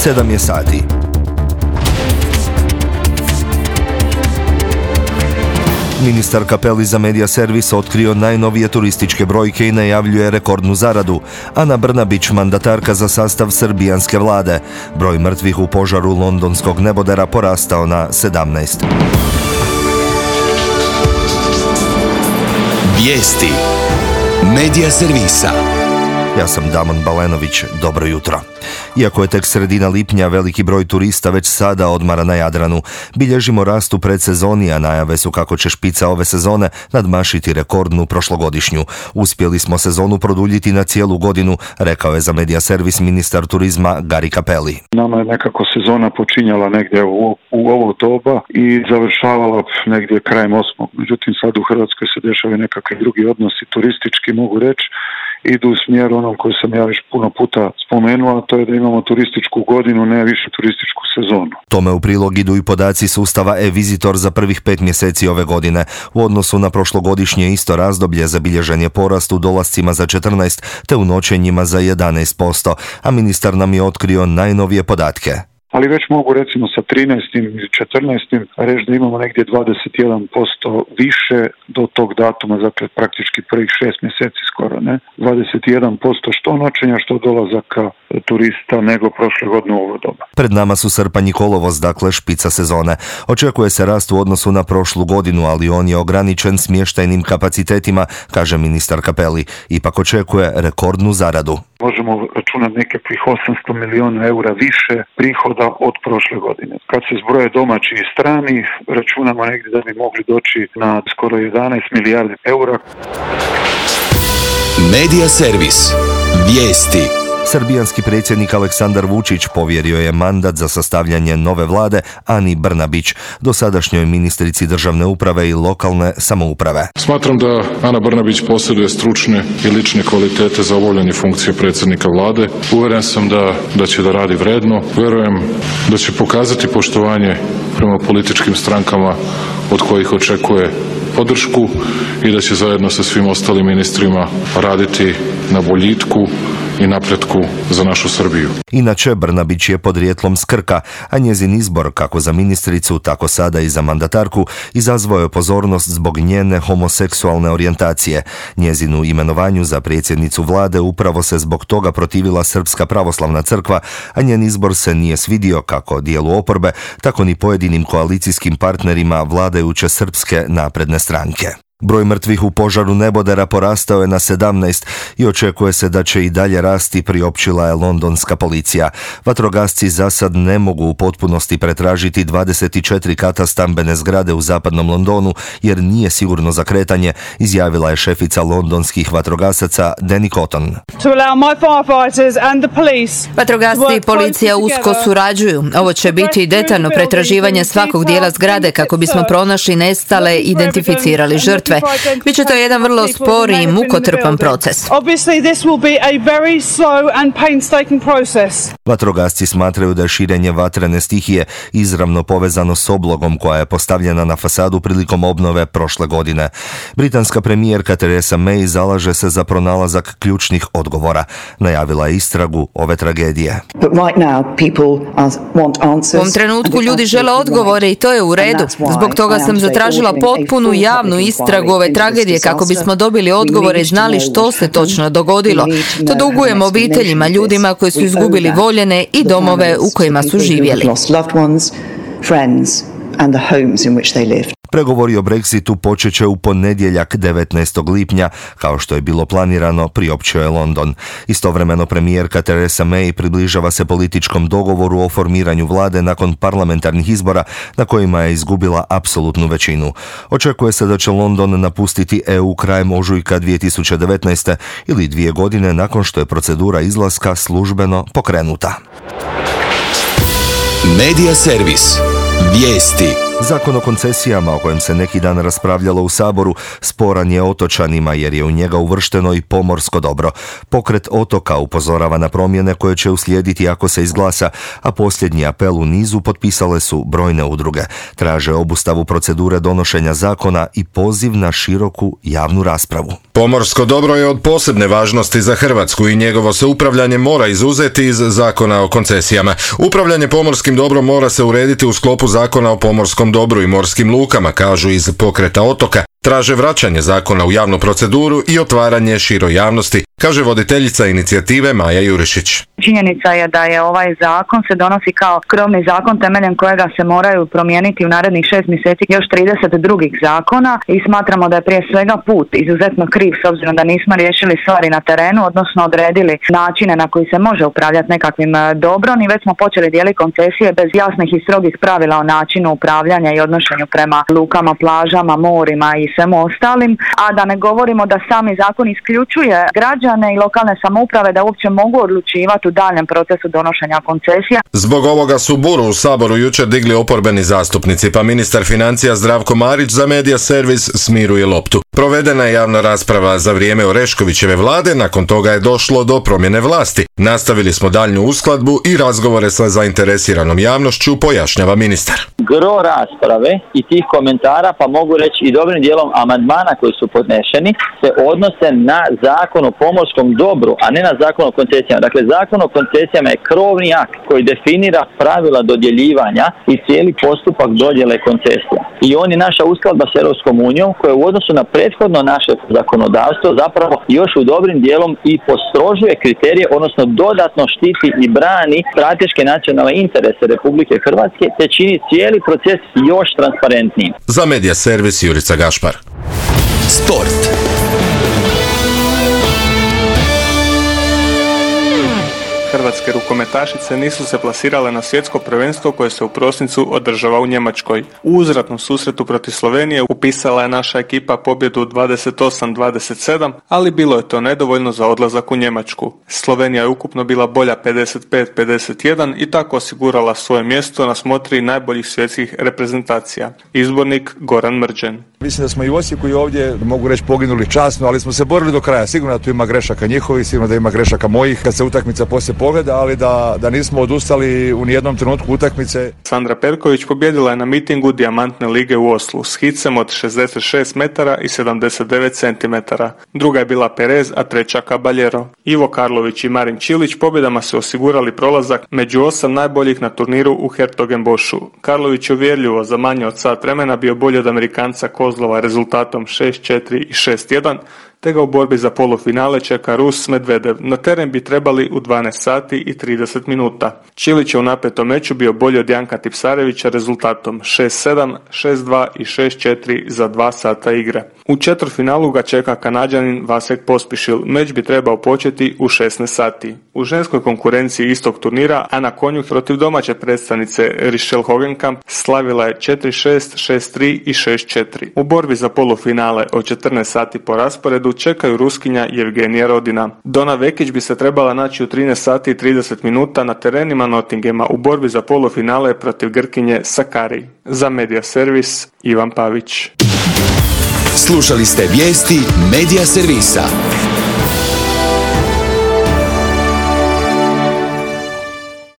7 je sati. Ministar Cappelli za Media Servis otkrio najnovije turističke brojke i najavljuje rekordnu zaradu. Ana Brnabić, mandatarka za sastav srbijanske vlade. Broj mrtvih u požaru londonskog nebodera porastao na 17. Vijesti Media Servisa. Ja sam Damon Balenović, dobro jutro. Iako je tek sredina lipnja, veliki broj turista već sada odmara na Jadranu. Bilježimo rast u predsezoni, a najave su kako će špica ove sezone nadmašiti rekordnu prošlogodišnju. Uspjeli smo sezonu produljiti na cijelu godinu, rekao je za Media Servis ministar turizma Gari Cappelli. Nama je nekako sezona počinjala negdje u ovo doba i završavala negdje krajem 8. Međutim, sad u Hrvatskoj se dešavaju nekakvi drugi odnosi turistički, mogu reći, idu u smjeru onom koji sam ja već puno puta spomenuo, a to je da imamo turističku godinu, ne više turističku sezonu. Tome u prilog idu i podaci sustava e-Visitor za prvih 5 mjeseci ove godine. U odnosu na prošlogodišnje isto razdoblje zabilježen je porast u dolascima za 14, te u noćenjima za 11%, a ministar nam je otkrio najnovije podatke. Ali već mogu recimo sa 13. i 14. reći da imamo negdje 21% više do tog datuma, dakle praktički prvih 6 mjeseci skoro, ne? 21% što noćenja, što dolazaka turista nego prošle godine u ovo doba. Pred nama su srpanj i kolovoz, dakle špica sezone. Očekuje se rast u odnosu na prošlu godinu, ali on je ograničen smještajnim kapacitetima, kaže ministar Cappelli. Ipak očekuje rekordnu zaradu. Možemo računati nekakvih 800 milijuna eura više prihoda od prošle godine. Kad se zbroje domaći i strani, računamo negdje da bi mogli doći na skoro 11 milijardi eura. Media Servis. Vijesti. Srbijanski predsjednik Aleksandar Vučić povjerio je mandat za sastavljanje nove vlade Ani Brnabić, dosadašnjoj ministrici državne uprave i lokalne samouprave. Smatram da Ana Brnabić posjeduje stručne i lične kvalitete za obavljanje funkcije predsjednika vlade. Uvjeren sam da će da radi vredno. Vjerujem da će pokazati poštovanje prema političkim strankama od kojih očekuje podršku i da će zajedno sa svim ostalim ministrima raditi na boljitku i napretku za našu Srbiju. Inače, Brnabić je podrijetlom s Krka, a njezin izbor kako za ministricu, tako sada i za mandatarku izazvao je pozornost zbog njene homoseksualne orijentacije. Njezinu imenovanju za predsjednicu vlade upravo se zbog toga protivila Srpska pravoslavna crkva, a njen izbor se nije svidio kako dijelu oporbe, tako ni pojedinim koalicijskim partnerima vladajuće Srpske napredne stranke. Broj mrtvih u požaru nebodera porastao je na 17 i očekuje se da će i dalje rasti, priopćila je londonska policija. Vatrogasci za sad ne mogu u potpunosti pretražiti 24 kata stambene zgrade u zapadnom Londonu jer nije sigurno za kretanje, izjavila je šefica londonskih vatrogasaca Danny Cotton. Vatrogasci i policija usko surađuju. Ovo će biti detaljno pretraživanje svakog dijela zgrade kako bismo pronašli nestale i identificirali žrtve. Biće to jedan vrlo spori i mukotrpan proces. Vatrogasci smatraju da je širenje vatrene stihije izravno povezano s oblogom koja je postavljena na fasadu prilikom obnove prošle godine. Britanska premijerka Theresa May zalaže se za pronalazak ključnih odgovora. Najavila je istragu ove tragedije. U ovom trenutku ljudi žele odgovore i to je u redu. Zbog toga sam zatražila potpunu javnu istragu ove tragedije kako bismo dobili odgovore i znali što se točno dogodilo. To dugujemo obiteljima, ljudima koji su izgubili voljene i domove u kojima su živjeli. Pregovori o Brexitu počet će u ponedjeljak 19. lipnja, kao što je bilo planirano, priopćio je London. Istovremeno premijerka Theresa May približava se političkom dogovoru o formiranju vlade nakon parlamentarnih izbora na kojima je izgubila apsolutnu većinu. Očekuje se da će London napustiti EU krajem ožujka 2019. ili 2 godine nakon što je procedura izlaska službeno pokrenuta. Media Servis. Vijesti. Zakon o koncesijama o kojem se neki dan raspravljalo u Saboru sporan je otočanima jer je u njega uvršteno i pomorsko dobro. Pokret otoka upozorava na promjene koje će uslijediti ako se izglasa, a posljednji apel u nizu potpisale su brojne udruge. Traže obustavu procedure donošenja zakona i poziv na široku javnu raspravu. Pomorsko dobro je od posebne važnosti za Hrvatsku i njegovo se upravljanje mora izuzeti iz Zakona o koncesijama. Upravljanje pomorskim dobrom mora se urediti u sklopu Zakona o pomorskom dobru i morskim lukama, kažu iz Pokreta otoka. Traže vraćanje zakona u javnu proceduru i otvaranje široj javnosti, kaže voditeljica inicijative Maja Jurišić. Činjenica je da je ovaj zakon se donosi kao krovni zakon temeljem kojega se moraju promijeniti u narednih 6 mjeseci još 30 drugih zakona i smatramo da je prije svega put izuzetno kriv s obzirom da nismo riješili stvari na terenu, odnosno odredili načine na koji se može upravljati nekakvim dobrom i već smo počeli dijeliti koncesije bez jasnih i strogih pravila o načinu upravljanja i odnošenju prema lukama, plažama, morima i svemu ostalim, a da ne govorimo da sami zakon isključuje građane i lokalne samouprave da uopće mogu odlučivati u daljem procesu donošenja koncesija. Zbog ovoga su buru u Saboru jučer digli oporbeni zastupnici, pa ministar financija Zdravko Marić za Media Servis smiruje loptu. Provedena je javna rasprava za vrijeme Oreškovićeve vlade, nakon toga je došlo do promjene vlasti. Nastavili smo daljnju uskladbu i razgovore sa zainteresiranom javnošću, pojašnjava ministar. Gro rasprave i tih komentara, pa mogu reći i dobrim dijelom amandmana koji su podnešeni, se odnose na zakon o pomorskom dobru, a ne na zakon o koncesijama. Dakle, zakon o koncesijama je krovni akt koji definira pravila dodjeljivanja i cijeli postupak dodjele koncesija. I on je naša uskladba s Europskom unijom koja u odnosu na prethodno naše zakonodavstvo zapravo još u dobrim dijelom i postrožuje kriterije, odnosno dodatno štiti i brani strateške nacionalne interese Republike Hrvatske te čini cijeli proces još transparentnijim. Za Media Servis Jurica Gašpar. Sport. Hrvatske rukometašice nisu se plasirale na svjetsko prvenstvo koje se u prosincu održava u Njemačkoj. U uzvratnom susretu protiv Slovenije upisala je naša ekipa pobjedu 28-27, ali bilo je to nedovoljno za odlazak u Njemačku. Slovenija je ukupno bila bolja 55-51 i tako osigurala svoje mjesto na smotri najboljih svjetskih reprezentacija. Izbornik Goran Mrđen. Mislim da smo i u Osijeku i ovdje, mogu reći, poginuli časno, ali smo se borili do kraja. Sigurno da tu ima grešaka njihovih, sigurno da ima grešaka mojih kad se utakmica poslije pogleda, ali da nismo odustali u nijednom trenutku utakmice. Sandra Perković pobjedila je na mitingu Dijamantne lige u Oslu s hicem od 66 metara i 79 centimetara. Druga je bila Perez, a treća Caballero. Ivo Karlović i Marin Čilić pobjedama su osigurali prolazak među 8 najboljih na turniru u Hertogenbošu. Karlović je uvjerljivo za manje od sat vremena bio bolji od Amerikanca Kozlova rezultatom 6-4 i 6-1, te ga u borbi za polufinale čeka Rus Medvedev. Na teren bi trebali u 12 sati i 30 minuta. Čilić je u napetom meču bio bolji od Janka Tipsarevića rezultatom 6-7, 6-2 i 6-4 za 2 sata igre. U četvrtfinalu ga čeka Kanađanin Vasek Pospišil. Meč bi trebao početi u 16 sati. U ženskoj konkurenciji istog turnira Ana Konjuh protiv domaće predstavnice Richelle Hogenkamp slavila je 4-6, 6-3 i 6-4. U borbi za polufinale od 14 sati po rasporedu čekaju Ruskinja Jevgenija Rodina. Dona Vekić bi se trebala naći u 13 sati i 30 minuta na terenima Nottinghama u borbi za polufinale protiv Grkinje Sakari. Za Media Servis Ivan Pavić. Slušali ste vijesti Media Servisa.